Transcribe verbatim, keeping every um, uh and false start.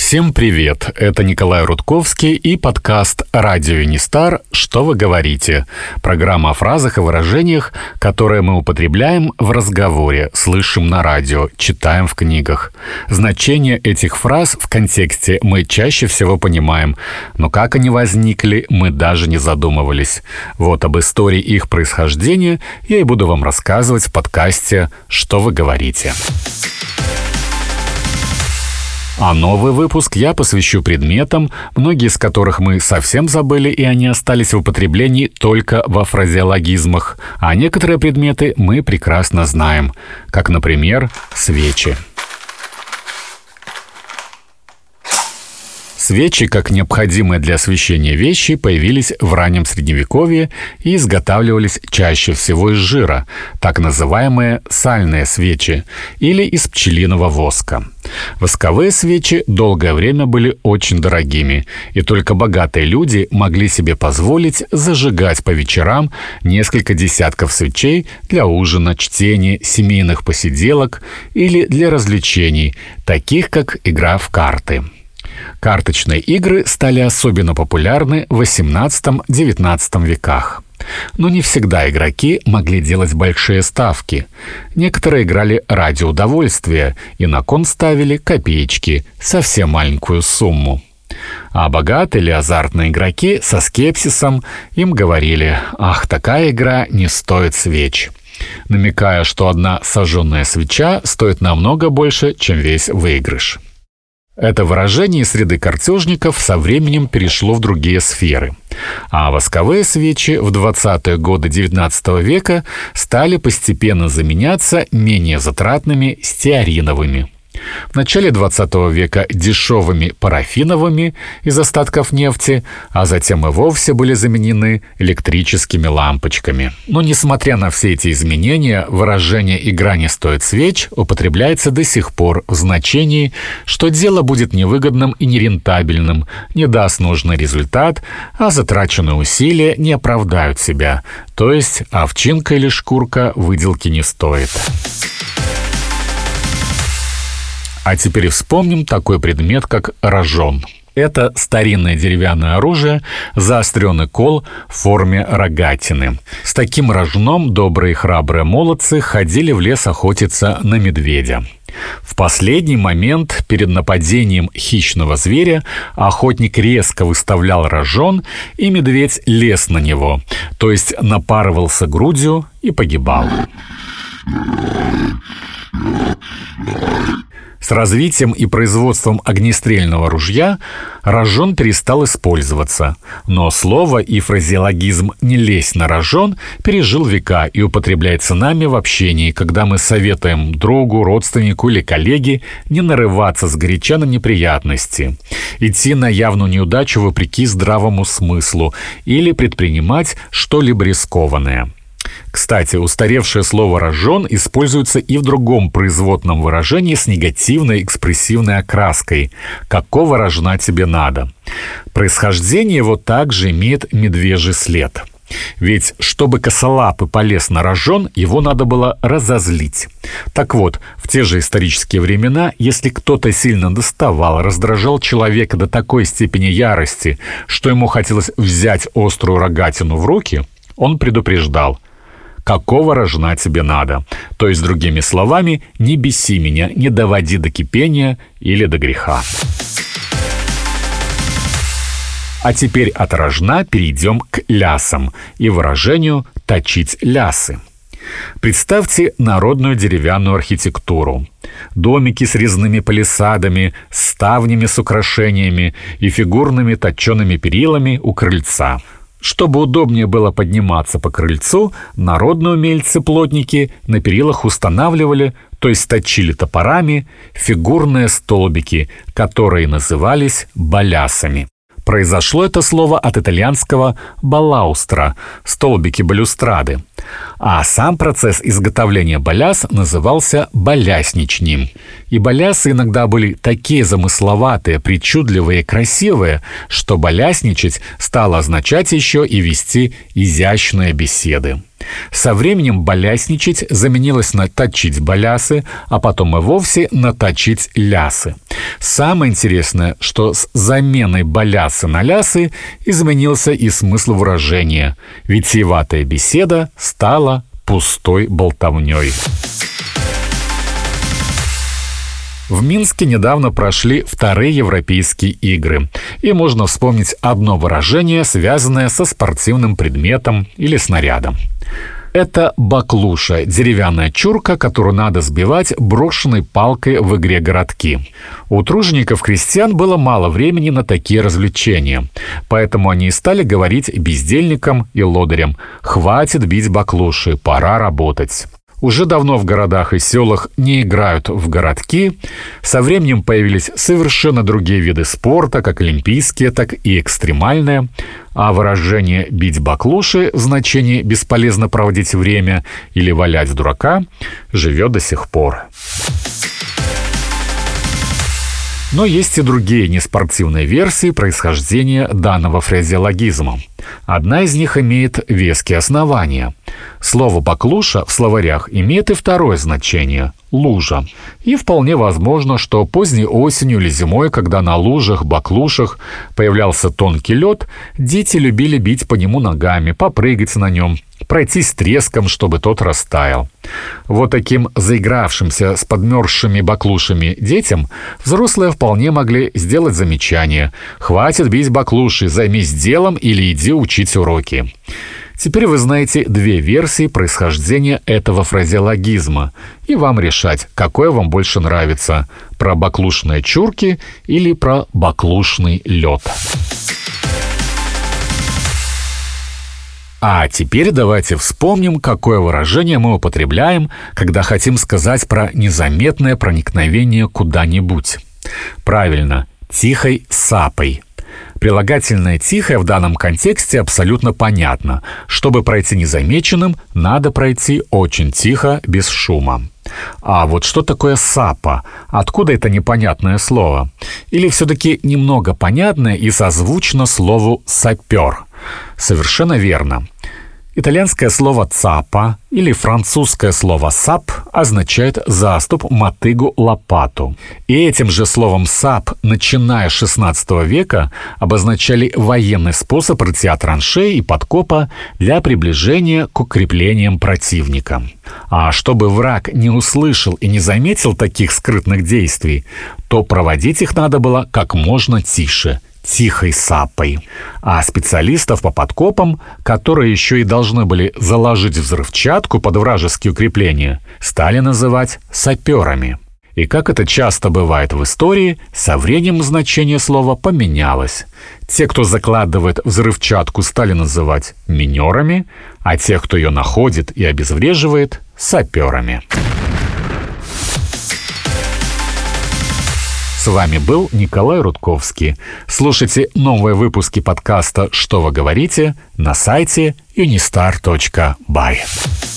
Всем привет! Это Николай Рудковский и подкаст «Радио Юнистар. Что вы говорите?» Программа о фразах и выражениях, которые мы употребляем в разговоре, слышим на радио, читаем в книгах. Значение этих фраз в контексте мы чаще всего понимаем, но как они возникли, мы даже не задумывались. Вот об истории их происхождения я и буду вам рассказывать в подкасте «Что вы говорите?». А новый выпуск я посвящу предметам, многие из которых мы совсем забыли, и они остались в употреблении только во фразеологизмах. А некоторые предметы мы прекрасно знаем, как, например, свечи. Свечи, как необходимые для освещения вещи, появились в раннем Средневековье и изготавливались чаще всего из жира, так называемые сальные свечи, или из пчелиного воска. Восковые свечи долгое время были очень дорогими, и только богатые люди могли себе позволить зажигать по вечерам несколько десятков свечей для ужина, чтения, семейных посиделок или для развлечений, таких как игра в карты. Карточные игры стали особенно популярны в восемнадцатом-девятнадцатом веках. Но не всегда игроки могли делать большие ставки. Некоторые играли ради удовольствия и на кон ставили копеечки, совсем маленькую сумму. А богатые или азартные игроки со скепсисом им говорили: «Ах, такая игра не стоит свеч», намекая, что одна сожженная свеча стоит намного больше, чем весь выигрыш. Это выражение из среды картежников со временем перешло в другие сферы, а восковые свечи в двадцатые годы девятнадцатого века стали постепенно заменяться менее затратными стеариновыми. В начале двадцатого века дешевыми парафиновыми из остатков нефти, а затем и вовсе были заменены электрическими лампочками. Но несмотря на все эти изменения, выражение «игра не стоит свеч» употребляется до сих пор в значении, что дело будет невыгодным и нерентабельным, не даст нужный результат, а затраченные усилия не оправдают себя, то есть овчинка или шкурка выделки не стоит. А теперь вспомним такой предмет, как рожон. Это старинное деревянное оружие, заостренный кол в форме рогатины. С таким рожном добрые и храбрые молодцы ходили в лес охотиться на медведя. В последний момент перед нападением хищного зверя охотник резко выставлял рожон, и медведь лез на него, то есть напарывался грудью и погибал. С развитием и производством огнестрельного ружья рожон перестал использоваться, но слово и фразеологизм «не лезь на рожон» пережил века и употребляется нами в общении, когда мы советуем другу, родственнику или коллеге не нарываться сгоряча на неприятности, идти на явную неудачу вопреки здравому смыслу или предпринимать что-либо рискованное. Кстати, устаревшее слово «рожон» используется и в другом производном выражении с негативной экспрессивной окраской «какого рожна тебе надо?». Происхождение его также имеет медвежий след. Ведь, чтобы косолапый полез на рожон, его надо было разозлить. Так вот, в те же исторические времена, если кто-то сильно доставал, раздражал человека до такой степени ярости, что ему хотелось взять острую рогатину в руки, он предупреждал: «Какого рожна тебе надо?» То есть, другими словами, «не беси меня, не доводи до кипения или до греха». А теперь от рожна перейдем к лясам и выражению «точить лясы». Представьте народную деревянную архитектуру. Домики с резными палисадами, ставнями с украшениями и фигурными точеными перилами у крыльца. Чтобы удобнее было подниматься по крыльцу, народные умельцы-плотники на перилах устанавливали, то есть точили топорами, фигурные столбики, которые назывались балясами. Произошло это слово от итальянского «балаустра» – столбики балюстрады. А сам процесс изготовления баляс назывался балясничнем. И балясы иногда были такие замысловатые, причудливые и красивые, что балясничать стало означать еще и вести изящные беседы. Со временем «балясничать» заменилось на «точить балясы», а потом и вовсе на «точить лясы». Самое интересное, что с заменой «балясы» на «лясы» изменился и смысл выражения. Витиеватая беседа стала пустой болтовней. В Минске недавно прошли вторые европейские игры, и можно вспомнить одно выражение, связанное со спортивным предметом или снарядом. Это баклуша – деревянная чурка, которую надо сбивать брошенной палкой в игре городки. У тружеников-крестьян было мало времени на такие развлечения, поэтому они и стали говорить бездельникам и лодырям: «Хватит бить баклуши, пора работать». Уже давно в городах и селах не играют в городки. Со временем появились совершенно другие виды спорта, как олимпийские, так и экстремальные. А выражение «бить баклуши» в значении «бесполезно проводить время» или «валять дурака» живет до сих пор. Но есть и другие неспортивные версии происхождения данного фразеологизма. Одна из них имеет веские основания. Слово «баклуша» в словарях имеет и второе значение – «лужа». И вполне возможно, что поздней осенью или зимой, когда на лужах, баклушах появлялся тонкий лед, дети любили бить по нему ногами, попрыгать на нем, пройтись треском, чтобы тот растаял. Вот таким заигравшимся с подмерзшими баклушами детям взрослые вполне могли сделать замечание: «Хватит бить баклуши, займись делом или иди учить уроки». Теперь вы знаете две версии происхождения этого фразеологизма, и вам решать, какое вам больше нравится – про баклушные чурки или про баклушный лед. А теперь давайте вспомним, какое выражение мы употребляем, когда хотим сказать про незаметное проникновение куда-нибудь. Правильно, тихой сапой. Прилагательное «тихое» в данном контексте абсолютно понятно. Чтобы пройти незамеченным, надо пройти очень тихо, без шума. А вот что такое сапа? Откуда это непонятное слово? Или все-таки немного понятное и созвучно слову «сапер»? Совершенно верно. Итальянское слово «цапа» или французское слово «сап» означает заступ, мотыгу, лопату. И этим же словом «сап», начиная с шестнадцатого века, обозначали военный способ рытья траншей и подкопа для приближения к укреплениям противника. А чтобы враг не услышал и не заметил таких скрытных действий, то проводить их надо было как можно тише, тихой сапой. А специалистов по подкопам, которые еще и должны были заложить взрывчатку под вражеские укрепления, стали называть саперами. И как это часто бывает в истории, со временем значение слова поменялось. Те, кто закладывает взрывчатку, стали называть минерами, а тех, кто ее находит и обезвреживает, саперами. С вами был Николай Рудковский. Слушайте новые выпуски подкаста «Что вы говорите» на сайте юнистар точка бай.